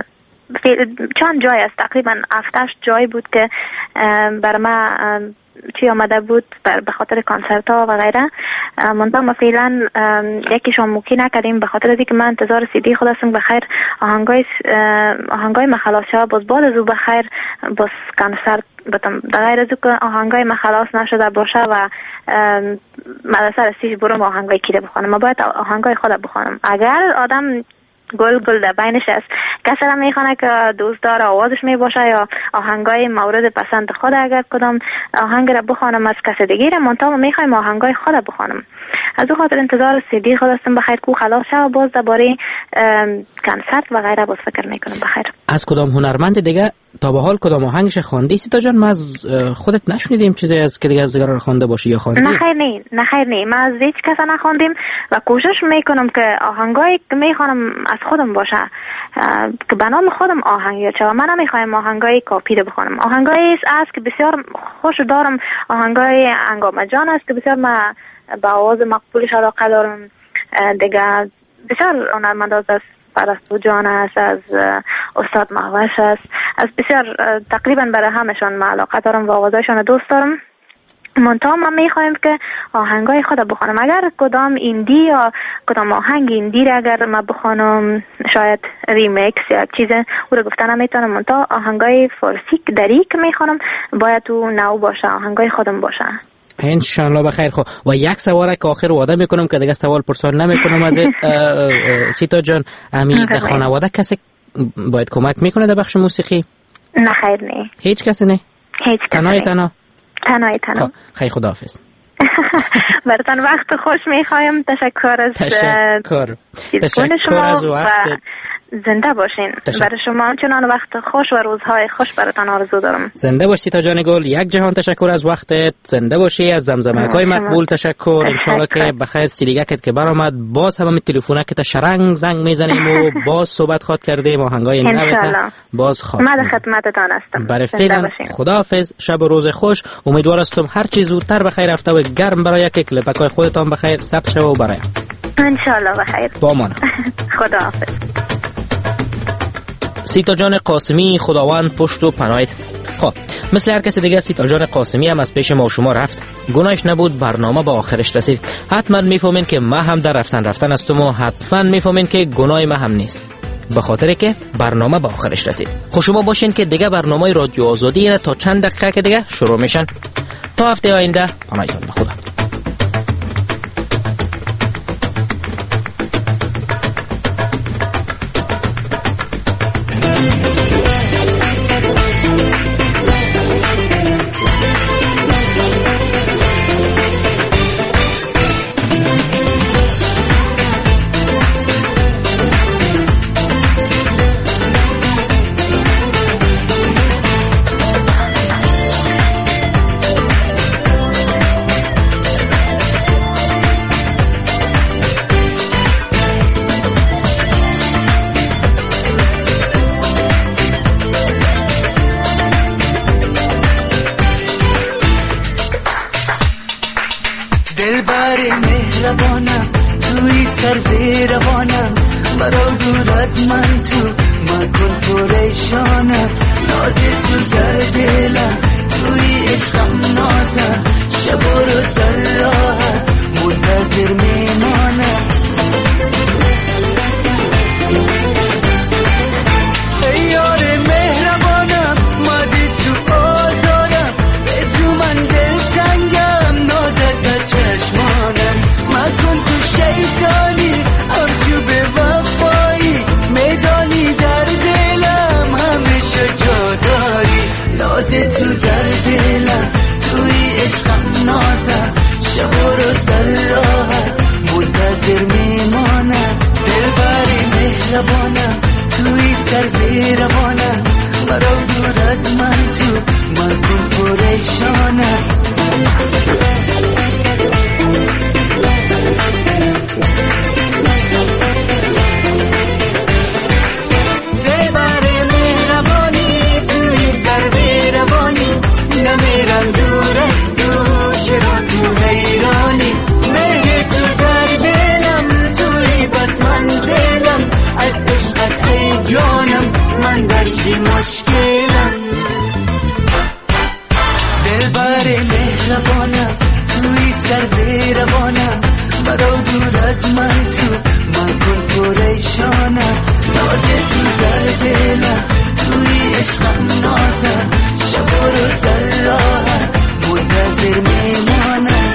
چند جای است، تقریبا 7-8 جای بود که بر ما چی آمده بود به خاطر کنسرت ها و غیره. منتها ما فعلا یکیشون موکی نکردیم به خاطر از اینکه من انتظار CD خود هستم. بخیر آهنگای ما خلاص شد، باز بعد از او بخیر باز کنسرت بتم. در غیر از که آهنگای ما خلاص نشده باشه و مدرسه رسیش برم آهنگای کی بخونم، ما باید آهنگای خود بخونم. اگر آدم گل در بینش است، کسی را میخونه که دوست داره آوازش می باشه یا آهنگای مورد پسند خود، اگر کدام آهنگ را بخوانم از کسی دیگه، منتها میخوایم آهنگای خود بخوانم. از او خاطر انتظار CD خود هستم بخیر کو خلاص شد، باز درباره کنسرت و غیره باز فکر میکنم. بخیر از کدام هنرمند دیگه تا به حال کدام آهنگش خواندی سیتا جان؟ ما از خودت نشنیدیم چیزی از که دیگه از دیگران خوانده باشی یا خواندی؟ نه خیر نه ما از هیچ کس نخواندیم و کوشش میکنم که آهنگایی که میخوانم از خودم باشه، که به نام خودم آهنگ چه. من نمیخوایم آهنگای کاپی رو بخونم. آهنگایی است که بسیار خوش دارم، آهنگای انگامه جان است که بسیار ما با آواز مقبولش علاقه دارم. دیگه بسیار هنرمند از پرستو جان است، از استاد مهوش است، از بسیار تقریبا برای همشون ما علاقه دارم و آوازشون دوست دارم. منتها ما میخوایم که آهنگای خود بخونم. اگر کدام ایندی یا کدام آهنگ ایندی را اگر ما بخونم، شاید ریمیکس یا چیز او رو گفتن نمیتونم، منتها آهنگای فارسی دری که میخونم باید تو نو باشه، آهنگای خودم باشه. انشالله بخیر. خب و یک سوال که آخر وعده میکنم که دیگه سوال پرسان نمیکنم از سیتا جان، در خانواده کسی باید کمک میکنه در بخش موسیقی؟ نه خیر نه، هیچ کسی نه؟ هیچ کسی تنها؟ خیلی خداحافظ. براتون وقت خوش میخوایم. تشکر از وقت. زنده باشین. برای شما همچنان وقت خوش و روزهای خوش براتون آرزو دارم. زنده باشی تا جان گل. یک جهان تشکر از وقتت. زنده باشی. از زمزمه‌های مقبول تشکر. ان شاء الله که بخیر سیلیگکت که برآمد باز هم تلفنک تا شرنگ زنگ میزنیم و باز صحبت خواد کردیم آهنگای نوت باز خواست. من در خدمتتان هستم. برای فعلا خداحافظ. شب و روز خوش. امیدوار هستم هر چیز زودتر بخیر رفته و گرم برای یک کلپکای خودتان بخیر ثبت شوه و برای ان شاء الله بخیر. با امان. خداحافظ. سیتا جان قاسمی خداوند پشت و پناهت. خب مثل هر کسی دیگه سیتا جان قاسمی هم از پیش ما و شما رفت، گناهش نبود، برنامه با آخرش رسید. حتما میفهمین که ما هم در رفتن هستم و حتما میفهمین که گناه ما هم نیست، به خاطر که برنامه با آخرش رسید. خب شما باشین که دیگه برنامه رادیو آزادی تا چند دقیقه که دیگه شروع میشن. تا هفته آینده پناهتون به خدا. از من تو مکن پریشانم ناز تو در دلم توی عشقم نازم شب و روز در راحت منتظر میمانم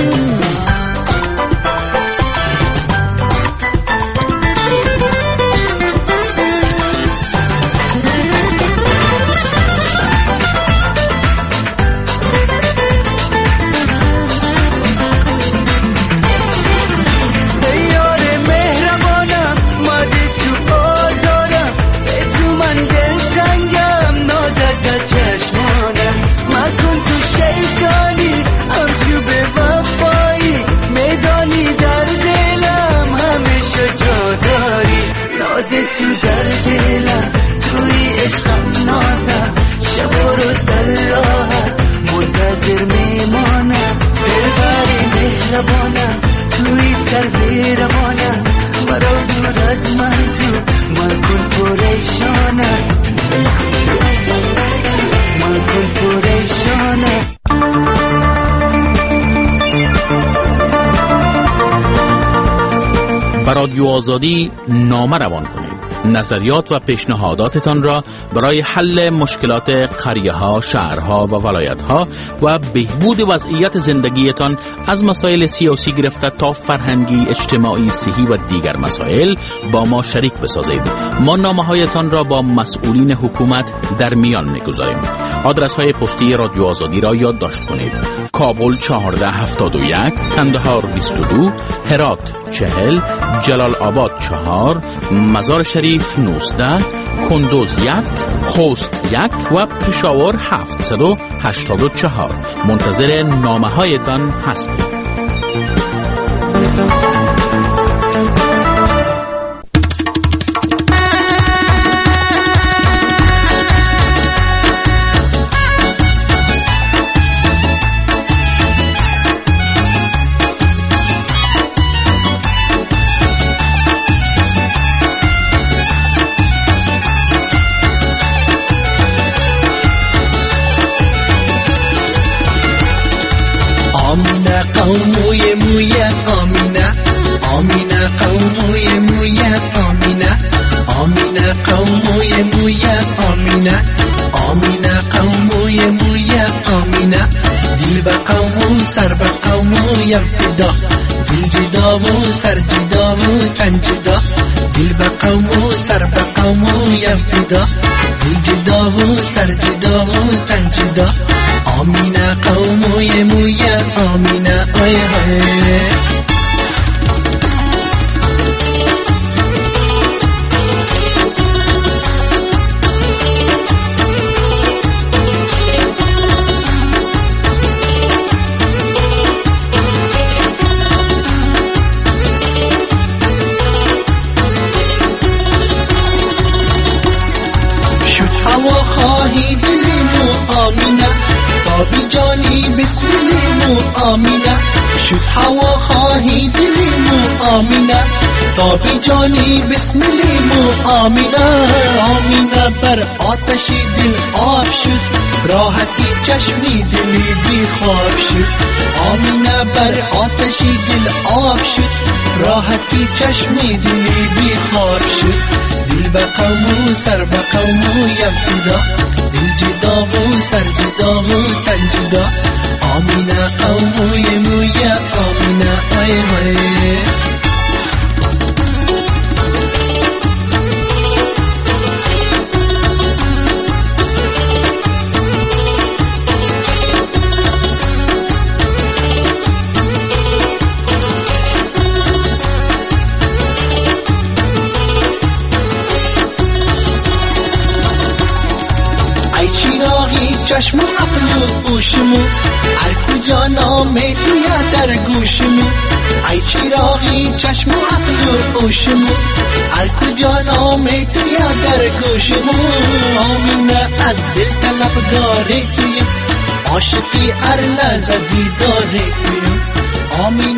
تو در دلم توی عشقم نازم شب و روز در راحت منتظر میمانم دلبری مهربانم توی سر بیروانم مرا دور از من تو مکن پریشانم مکن پریشانم به رادیو آزادی نامه روان کنید. نظریات و پیشنهاداتتان را برای حل مشکلات قریه‌ها، شهرها و ولایت‌ها و بهبود وضعیت زندگیتان از مسائل سیاسی گرفته تا فرهنگی، اجتماعی، صحی و دیگر مسائل با ما شریک بسازید. ما نامه‌هایتان را با مسئولین حکومت در میان می‌گذاریم. آدرس‌های پستی رادیو آزادی را یادداشت کنید. کابل 1471، کندهار 22، هرات 40، جلال آباد 4، مزار شریف 19، کندوز 1، خوست 1 و پشاور 784. منتظر نامه هایتان هستیم. آمینه قوموی مویه آمینه آمینه قوموی مویه آمینه آمینه قوموی مویه آمینه آمینه قوموی مویه آمینه دل به قومو سر به قومویم فدا دل جدا و سر جدا و تن جدا دل به قومو سر به قومویم فدا دل جدا و سر جدا و تن جدا آمینه قوموی مویه آمینه آی های شد هوا خواهی دلی مو آمینه تابی جانی بسم الله آمینه شد هوا خواهی دلی مو آمینه تابی جانی بسم الله آمینه آمینه بر آتشی دل آب شد راحتی چشمی دلی بی خواب شد آمینه بر آتشی دل آب شد راحتی چشمی دلی بی خواب شد دل به قومو سر به قومو یم فدا دل جدا و سر جدا و تن جدا آمینه قوموی مویه آمینه آی های چشم و عقل و گوشمو هر کجا نام تویا در گوشمو ای چراغی چشم و عقل و گوشمو هر کجا نام تویا در گوشمو آمینه از دل طلبگاره تویم عاشقی هر لحظه دیداره تویم آمینه